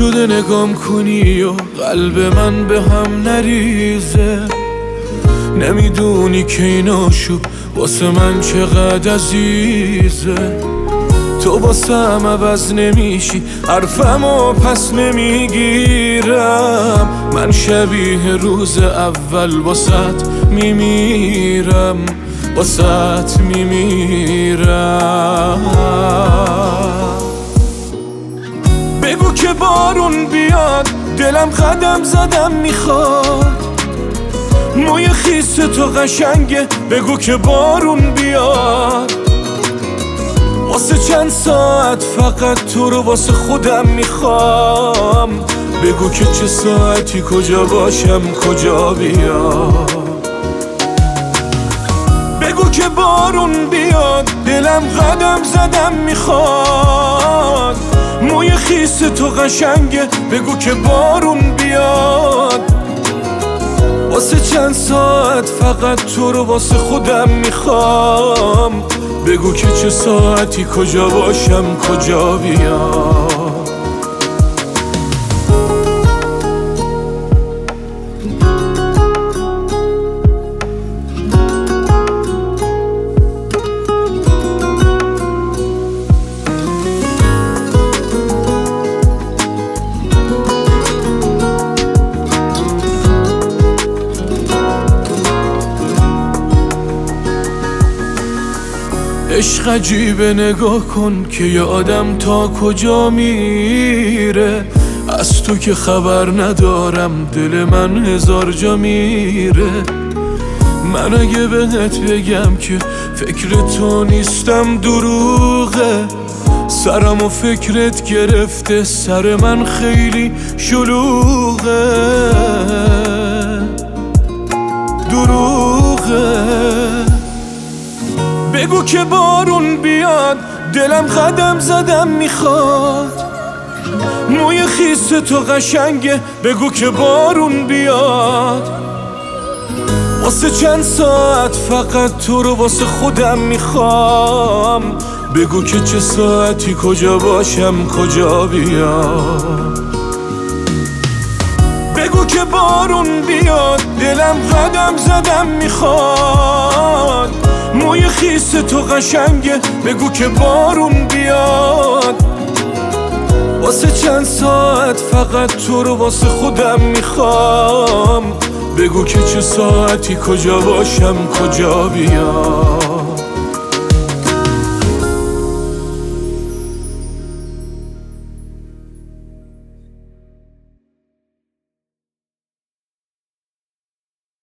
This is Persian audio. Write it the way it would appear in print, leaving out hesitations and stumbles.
شده نگام کنی و قلب من به هم نریزه. نمیدونی که این عاشق واسه من چقدر عزیزه. تو واسم عوض نمیشی، حرفمو پس نمیگیرم. من شبیه روز اول واسط میمیرم، واسط میمیرم. بگو که بارون بیاد، دلم قدم زدم میخواد. موی خیس تو قشنگه، بگو که بارون بیاد. واسه چند ساعت فقط تو رو واسه خودم میخوام. بگو که چه ساعتی کجا باشم کجا بیاد. بگو که بارون بیاد، دلم قدم زدم میخواد. موی خیس تو قشنگه، بگو که بارون بیاد. واسه چند ساعت فقط تو رو واسه خودم میخوام. بگو که چه ساعتی کجا باشم کجا بیام. عشق عجیبه، نگاه کن که یه آدم تا کجا میره. از تو که خبر ندارم، دل من هزار جا میره. من اگه بهت بگم که فکر تو نیستم دروغه. سرم و فکرت گرفته، سر من خیلی شلوغه. دروغه. بگو که بارون بیاد، دلم قدم زدم میخواد. موی خیس تو قشنگه، بگو که بارون بیاد. واسه چند ساعت فقط تو رو واسه خودم میخوام. بگو که چه ساعتی کجا باشم کجا بیام. بگو که بارون بیاد، دلم قدم زدم میخواد. موی خیس تو قشنگه، بگو که بارون بیاد. واسه چند ساعت فقط تو رو واسه خودم میخوام. بگو که چه ساعتی کجا باشم کجا بیام.